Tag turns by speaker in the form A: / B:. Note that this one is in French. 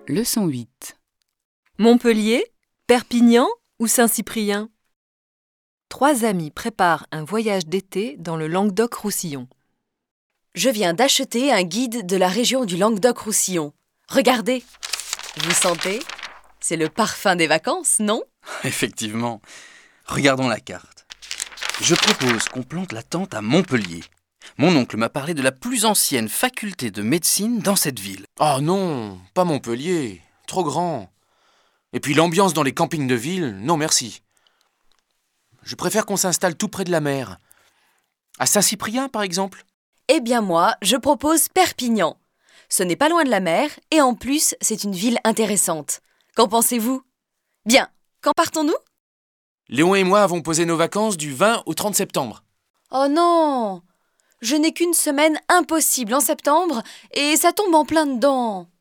A: Leçon 8.
B: Montpellier, Perpignan ou Saint-Cyprien? 3 amis préparent un voyage d'été dans le Languedoc-Roussillon.
C: Je viens d'acheter un guide de la région du Languedoc-Roussillon. Regardez, vous sentez? C'est le parfum des vacances, non?
D: Effectivement. Regardons la carte. Je propose qu'on plante la tente à Montpellier. Mon oncle m'a parlé de la plus ancienne faculté de médecine dans cette ville.
E: Oh non, pas Montpellier, trop grand. Et puis l'ambiance dans les campings de ville, non merci. Je préfère qu'on s'installe tout près de la mer. À Saint-Cyprien, par exemple.
C: Eh bien moi, je propose Perpignan. Ce n'est pas loin de la mer et en plus, c'est une ville intéressante. Qu'en pensez-vous? Bien, quand partons-nous?
E: Léon et moi avons posé nos vacances du 20 au 30 septembre.
C: Oh non! Je n'ai qu'une semaine impossible en septembre et ça tombe en plein dedans.